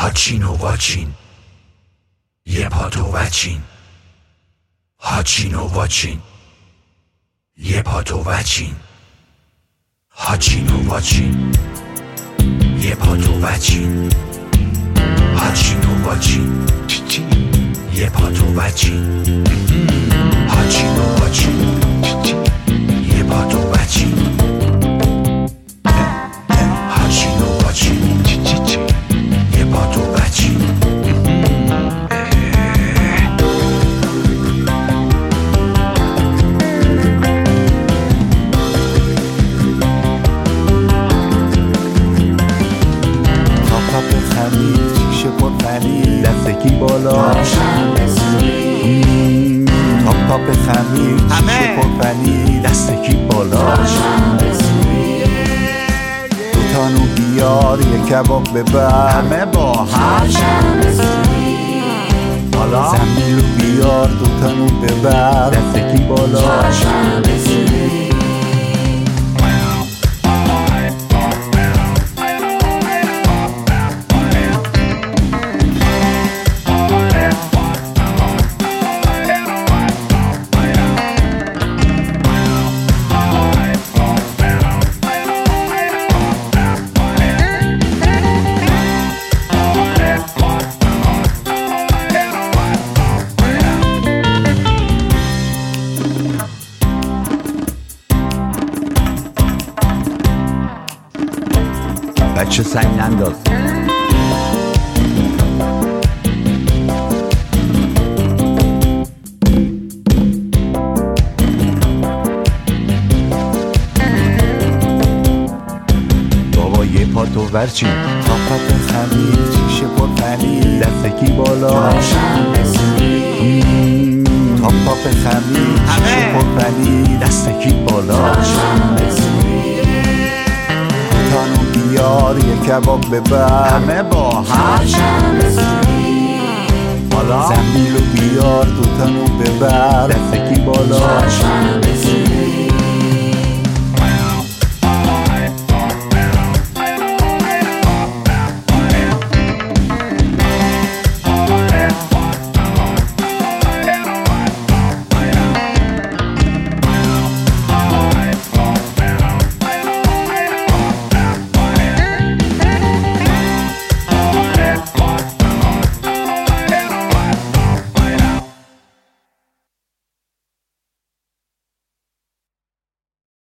هاچین و واچین یه پاتو وچین هاچین و واچین یه پاتو وچین هاچین و واچین یه پاتو وچین هاچین و واچین یه پاتو وچین هاچین و واچین یه پاتو وچین هاچین و واچین یه پاتو وچین شیشه پر پنیر دستکی بالا تاپ خمیر شیشه پر پنیر دستکی بالا دوتانو بیار یه کباب ببر همه با هم بالا زنبیلو بیار دوتانو ببر دستکی بالا بچه سنگ ننداز بابا یه پاتو ورچین تاپ خمیر شیشه پر پنیر دستکی بالا تاپ خمیر شیشه پر پنیر دستکی بالا بیار یه کباب ببر همه با هم بالا زنبیلو بیار دوتانو ببر دستکی بالا